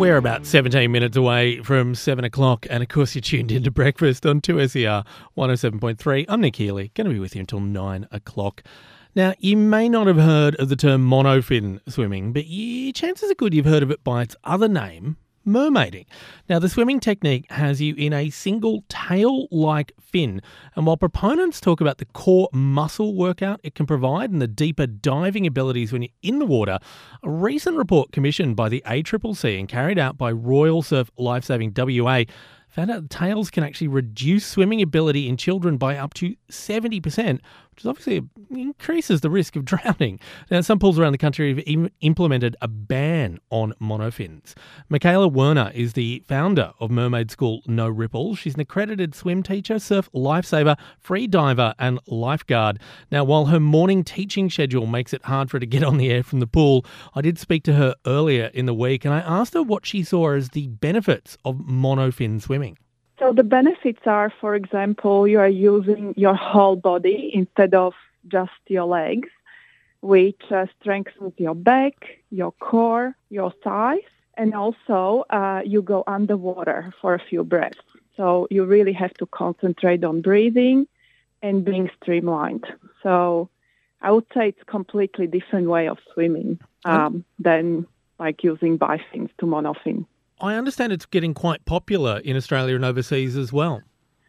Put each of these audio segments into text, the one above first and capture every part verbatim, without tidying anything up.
We're about seventeen minutes away from seven o'clock, and of course you're tuned into Breakfast on two S E R one oh seven point three. I'm Nick Healy, going to be with you until nine o'clock. Now, you may not have heard of the term monofin swimming, but you, chances are good you've heard of it by its other name, mermaiding. Now, the swimming technique has you in a single tail-like fin, and while proponents talk about the core muscle workout it can provide and the deeper diving abilities when you're in the water, a recent report commissioned by the A C C C and carried out by Royal Surf Lifesaving W A found out that tails can actually reduce swimming ability in children by up to seventy percent, which is obviously increases the risk of drowning. Now, some pools around the country have even implemented a ban on monofins. Michaela Werner is the founder of mermaid school No Ripples. She's an accredited swim teacher, surf lifesaver, free diver and lifeguard. Now, while her morning teaching schedule makes it hard for her to get on the air from the pool, I did speak to her earlier in the week and I asked her what she saw as the benefits of monofin swimming. So the benefits are, for example, you are using your whole body instead of just your legs, which uh, strengthens your back, your core, your thighs, and also uh, you go underwater for a few breaths. So you really have to concentrate on breathing and being streamlined. So I would say it's a completely different way of swimming um, than like using bifins to monofin. I understand it's getting quite popular in Australia and overseas as well.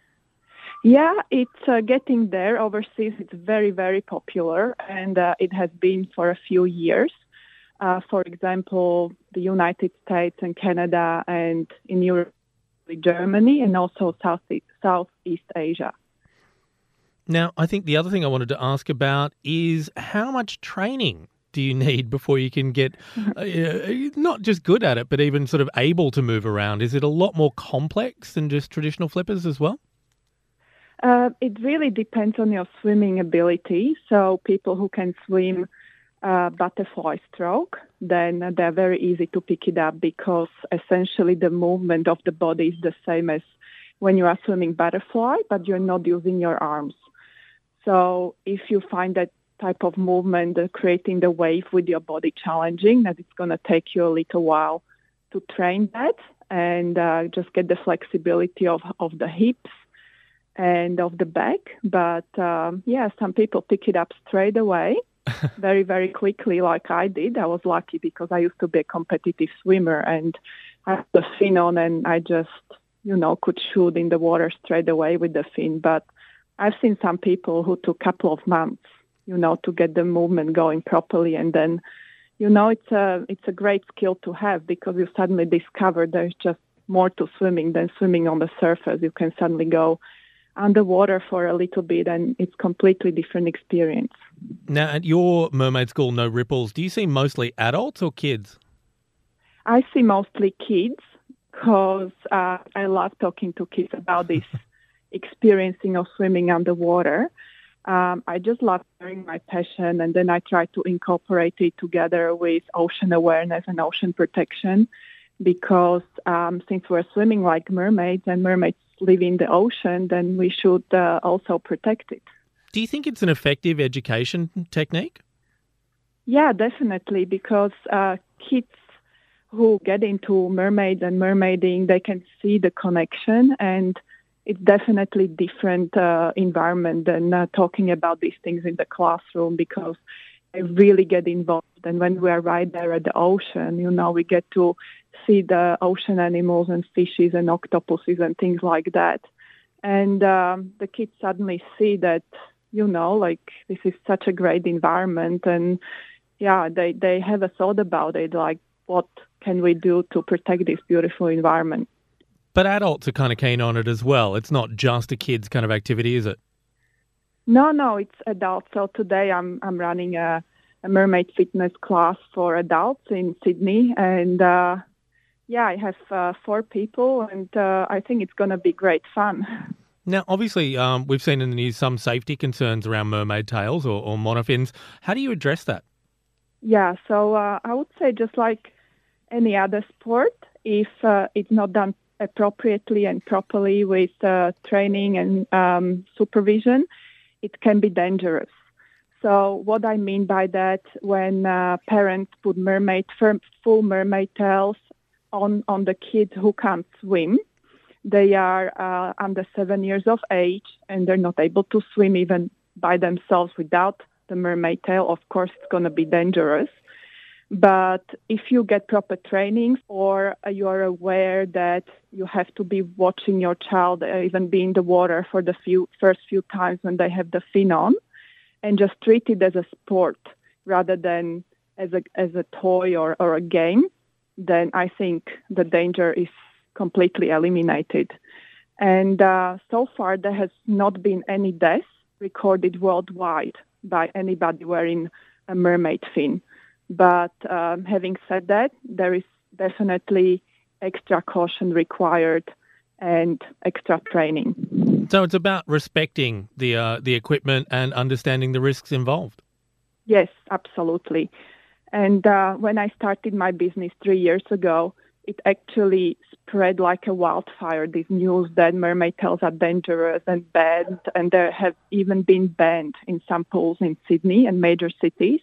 Yeah, it's uh, getting there. Overseas, it's very, very popular, and uh, it has been for a few years. Uh, for example, the United States and Canada, and in Europe, Germany, and also Southeast, Southeast Asia. Now, I think the other thing I wanted to ask about is how much training do you need before you can get uh, not just good at it, but even sort of able to move around? Is it a lot more complex than just traditional flippers as well? Uh, it really depends on your swimming ability. So people who can swim uh, butterfly stroke, then they're very easy to pick it up because essentially the movement of the body is the same as when you are swimming butterfly, but you're not using your arms. So if you find that type of movement, uh, creating the wave with your body challenging, that it's going to take you a little while to train that and uh, just get the flexibility of, of the hips and of the back. But um, yeah, some people pick it up straight away, very, very quickly like I did. I was lucky because I used to be a competitive swimmer and I had the fin on and I just, you know, could shoot in the water straight away with the fin. But I've seen some people who took a couple of months, you know, to get the movement going properly. And then, you know, it's a, it's a great skill to have because you suddenly discover there's just more to swimming than swimming on the surface. You can suddenly go underwater for a little bit and it's completely different experience. Now, at your mermaid school, No Ripples, do you see mostly adults or kids? I see mostly kids because uh, I love talking to kids about this experiencing of swimming underwater. Um, I just love sharing my passion, and then I try to incorporate it together with ocean awareness and ocean protection because um, since we're swimming like mermaids and mermaids live in the ocean, then we should uh, also protect it. Do you think it's an effective education technique? Yeah, definitely, because uh, kids who get into mermaids and mermaiding, they can see the connection, and it's definitely different uh, environment than uh, talking about these things in the classroom because they really get involved. And when we are right there at the ocean, you know, we get to see the ocean animals and fishes and octopuses and things like that. And um, the kids suddenly see that, you know, like this is such a great environment. And yeah, they, they have a thought about it, like what can we do to protect this beautiful environment? But adults are kind of keen on it as well. It's not just a kids kind of activity, is it? No, no, it's adults. So today I'm I'm running a, a mermaid fitness class for adults in Sydney. And uh, yeah, I have uh, four people and uh, I think it's going to be great fun. Now, obviously, um, we've seen in the news some safety concerns around mermaid tails or, or monofins. How do you address that? Yeah, so uh, I would say just like any other sport, if uh, it's not done appropriately and properly with uh, training and um, supervision, it can be dangerous. So what I mean by that, when uh, parents put mermaid, full mermaid tails on, on the kids who can't swim. They are uh, under seven years of age, and they're not able to swim even by themselves without the mermaid tail. Of course, it's going to be dangerous. But if you get proper training, or you are aware that you have to be watching your child uh, even be in the water for the few first few times when they have the fin on, and just treat it as a sport rather than as a as a toy or, or a game, then I think the danger is completely eliminated. And uh, so far, there has not been any deaths recorded worldwide by anybody wearing a mermaid fin. But um, having said that, there is definitely extra caution required and extra training. So it's about respecting the uh, the equipment and understanding the risks involved. Yes, absolutely. And uh, when I started my business three years ago, it actually spread like a wildfire, this news that mermaid tails are dangerous and banned, and there have even been banned in some pools in Sydney and major cities.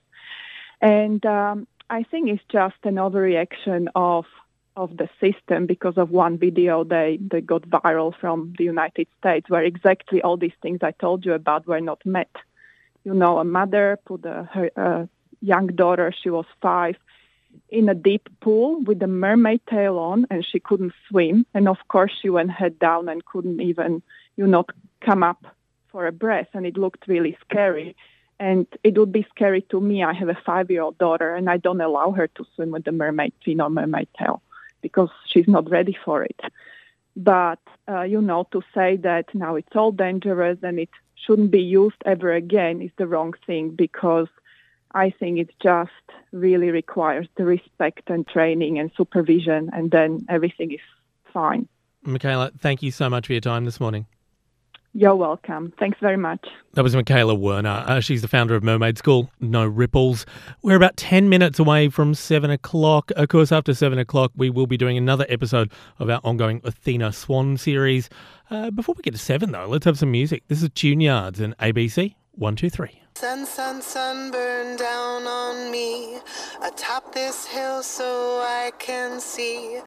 And um, I think it's just an overreaction of of the system because of one video they, they got viral from the United States where exactly all these things I told you about were not met. You know, a mother put a, her uh, young daughter, she was five, in a deep pool with a mermaid tail on, and she couldn't swim. And of course, she went head down and couldn't even, you know, come up for a breath. And it looked really scary. And it would be scary to me. I have a five-year-old daughter, and I don't allow her to swim with the mermaid fin or mermaid tail because she's not ready for it. But, uh, you know, to say that now it's all dangerous and it shouldn't be used ever again is the wrong thing, because I think it just really requires the respect and training and supervision, and then everything is fine. Michaela, thank you so much for your time this morning. You're welcome. Thanks very much. That was Michaela Werner. Uh, she's the founder of Mermaid School, No Ripples. We're about ten minutes away from seven o'clock. Of course, after seven o'clock, we will be doing another episode of our ongoing Athena Swan series. Uh, before we get to seven, though, let's have some music. This is Tune Yards and A B C one two three. Sun, sun, sun burn down on me atop this hill so I can see